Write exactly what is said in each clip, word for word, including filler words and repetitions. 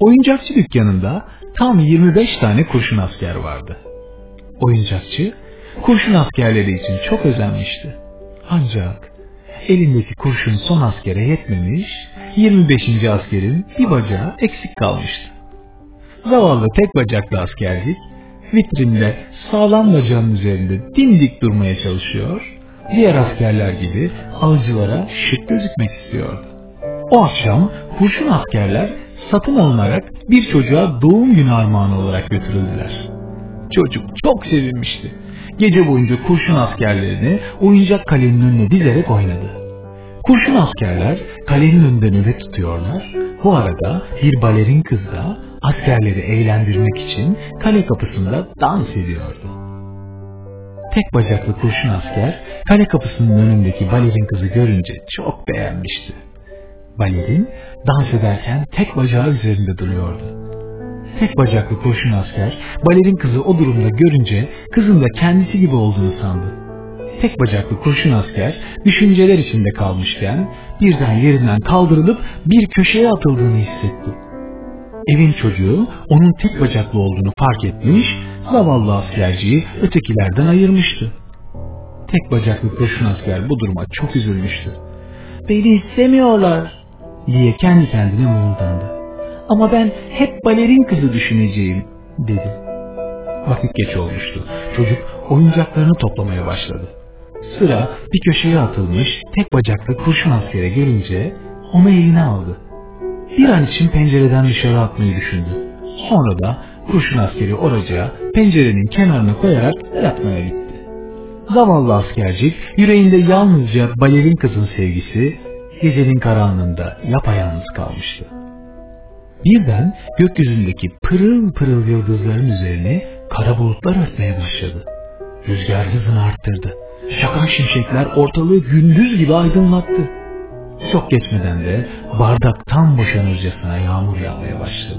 Oyuncakçı dükkanında tam yirmi beş tane kurşun asker vardı. Oyuncakçı kurşun askerleri için çok özenmişti. Ancak elindeki kurşun son askere yetmemiş, yirmi beşinci askerin bir bacağı eksik kalmıştı. Zavallı tek bacaklı askercik vitrinde sağlam bacağının üzerinde dimdik durmaya çalışıyor, diğer askerler gibi avcılara şık gözükmek istiyordu. O akşam kurşun askerler satın alınarak bir çocuğa doğum günü armağanı olarak götürüldüler. Çocuk çok sevinmişti. Gece boyunca kurşun askerlerini oyuncak kalenin önüne dizerek oynadı. Kurşun askerler kalenin önünde nöbet tutuyorlar. Bu arada bir balerin kız da askerleri eğlendirmek için kale kapısında dans ediyordu. Tek bacaklı kurşun asker kale kapısının önündeki balerin kızı görünce çok beğenmişti. Balerin dans ederken tek bacağı üzerinde duruyordu. Tek bacaklı kurşun asker balerin kızı o durumda görünce kızın da kendisi gibi olduğunu sandı. Tek bacaklı kurşun asker düşünceler içinde kalmışken birden yerinden kaldırılıp bir köşeye atıldığını hissetti. Evin çocuğu onun tek bacaklı olduğunu fark etmiş, zavallı askerciyi ötekilerden ayırmıştı. Tek bacaklı kurşun asker bu duruma çok üzülmüştü. "Beni istemiyorlar," diye kendi kendine mırıldandı. "Ama ben hep balerin kızı düşüneceğim," dedi. Vakit geç olmuştu. Çocuk oyuncaklarını toplamaya başladı. Sıra bir köşeye atılmış tek bacaklı kurşun askere gelince onu eline aldı. Bir an için pencereden dışarı atmayı düşündü. Sonra da kurşun askeri oracığa pencerenin kenarına koyarak yatmaya gitti. Zavallı askercik yüreğinde yalnızca balerin kızın sevgisi gecenin karanlığında yapayalnız kalmıştı. Birden gökyüzündeki pırıl pırıl yıldızların üzerine kara bulutlar örtmeye başladı. Rüzgar hızını arttırdı. Şakan şimşekler ortalığı gündüz gibi aydınlattı. Çok geçmeden de bardak tam boşanırcasına yağmur yağmaya başladı.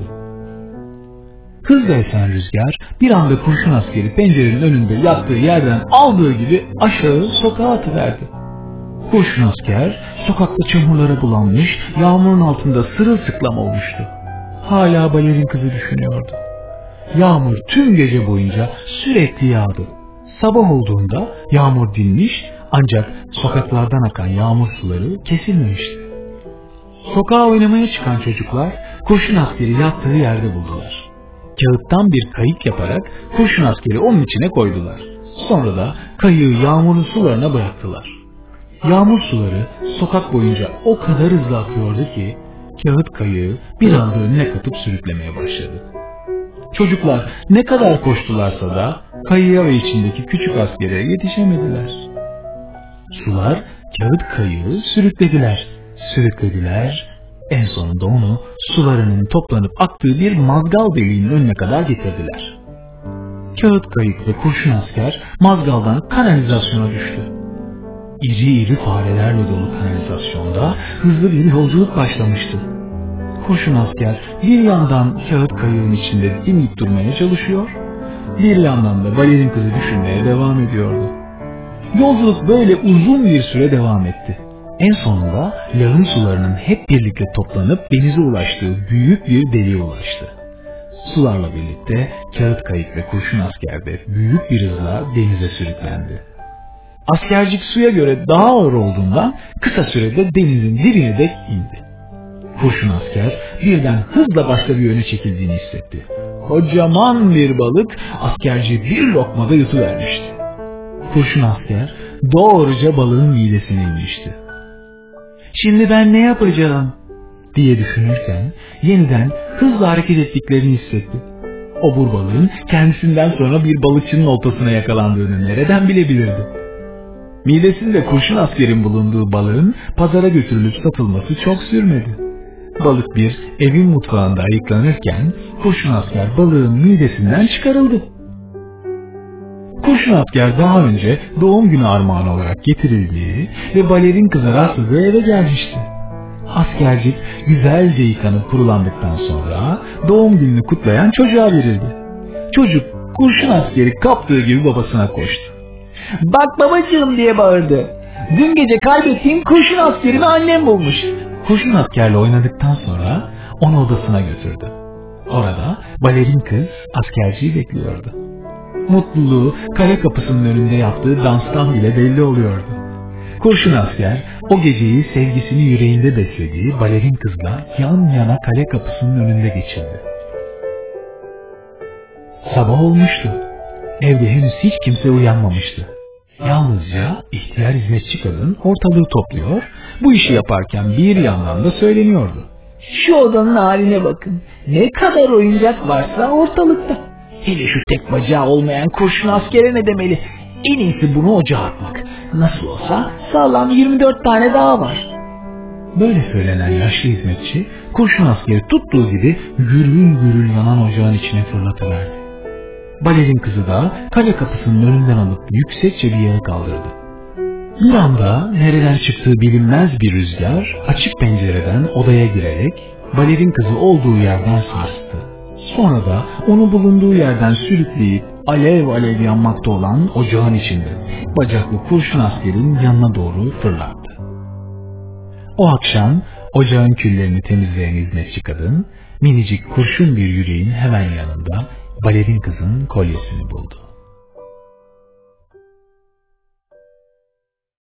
Hızla esen rüzgar bir anda kurşun askeri pencerenin önünde yattığı yerden aldığı gibi aşağı sokağa atıverdi. Kurşun asker sokakta çamurlara bulanmış, yağmurun altında sırılsıklam olmuştu. Hala balerin kızı düşünüyordu. Yağmur tüm gece boyunca sürekli yağdı. Sabah olduğunda yağmur dinmiş ancak sokaklardan akan yağmur suları kesilmemişti. Sokağa oynamaya çıkan çocuklar kurşun askeri yattığı yerde buldular. Kağıttan bir kayık yaparak kurşun askeri onun içine koydular. Sonra da kayığı yağmurun sularına bıraktılar. Yağmur suları sokak boyunca o kadar hızlı akıyordu ki kağıt kayığı bir anda önüne katıp sürüklemeye başladı. Çocuklar ne kadar koştularsa da kayığa ve içindeki küçük askere yetişemediler. Sular kağıt kayığı sürüklediler, sürüklediler. En sonunda onu sularının toplanıp aktığı bir mazgal deliğinin önüne kadar getirdiler. Kağıt kayık ve kurşun asker mazgaldan kanalizasyona düştü. İri iri farelerle dolu kanalizasyonda hızlı bir yolculuk başlamıştı. Kurşun asker bir yandan kağıt kayığın içinde dimdik durmaya çalışıyor, bir yandan da balerin kızı düşünmeye devam ediyordu. Yolculuk böyle uzun bir süre devam etti. En sonunda yağın sularının hep birlikte toplanıp denize ulaştığı büyük bir deliğe ulaştı. Sularla birlikte kağıt kayık ve kurşun asker de büyük bir hızla denize sürüklendi. Askercik suya göre daha ağır olduğundan kısa sürede denizin dibine dek indi. Kurşun asker birden hızla başka bir yöne çekildiğini hissetti. Kocaman bir balık askerci bir lokmada yutuvermişti. Kurşun asker doğruca balığın midesine inmişti. "Şimdi ben ne yapacağım?" diye düşünürken yeniden hızla hareket ettiklerini hissetti. Obur balığın kendisinden sonra bir balıkçının oltasına yakalandığını nereden bilebilirdi? Midesinde kurşun askerin bulunduğu balığın pazara götürülüp satılması çok sürmedi. Balık bir evin mutfağında ayıklanırken kurşun asker balığın midesinden çıkarıldı. Kurşun asker daha önce doğum günü armağanı olarak getirildiği ve balerin kıza rastladığı eve gelmişti. Askercik güzelce yıkanıp kurulandıktan sonra doğum gününü kutlayan çocuğa verildi. Çocuk kurşun askeri kaptığı gibi babasına koştu. "Bak babacığım," diye bağırdı. "Dün gece kaybettiğim kurşun askerimi annem bulmuş." Kurşun askerle oynadıktan sonra onu odasına götürdü. Orada balerin kız askerciyi bekliyordu. Mutluluğu kale kapısının önünde yaptığı danstan bile belli oluyordu. Kurşun asker o geceyi sevgisini yüreğinde beslediği balerin kızla yan yana kale kapısının önünde geçirdi. Sabah olmuştu. Evde henüz hiç kimse uyanmamıştı. Yalnızca ihtiyar hizmetçi kadın ortalığı topluyor, bu işi yaparken bir yandan da söyleniyordu. Şu odanın haline bakın. Ne kadar oyuncak varsa ortalıkta. Hele şu tek bacağı olmayan kurşun askere ne demeli? En iyisi bunu ocağa atmak. Nasıl olsa sağlam yirmi dört tane daha var. Böyle söylenen yaşlı hizmetçi kurşun askeri tuttuğu gibi gürül gürül yanan ocağın içine fırlatıverdi. Balerin kızı da kale kapısının önünden alıp yüksekçe bir yere kaldırdı. Bir anda nereden çıktığı bilinmez bir rüzgar açık pencereden odaya girerek balerin kızı olduğu yerden sarstı. Sonra da onu bulunduğu yerden sürükleyip alev alev yanmakta olan ocağın içinde bacaklı kurşun askerin yanına doğru fırlattı. O akşam ocağın küllerini temizleyen hizmetçi kadın minicik kurşun bir yüreğin hemen yanında balerin kızın kolyesini buldu.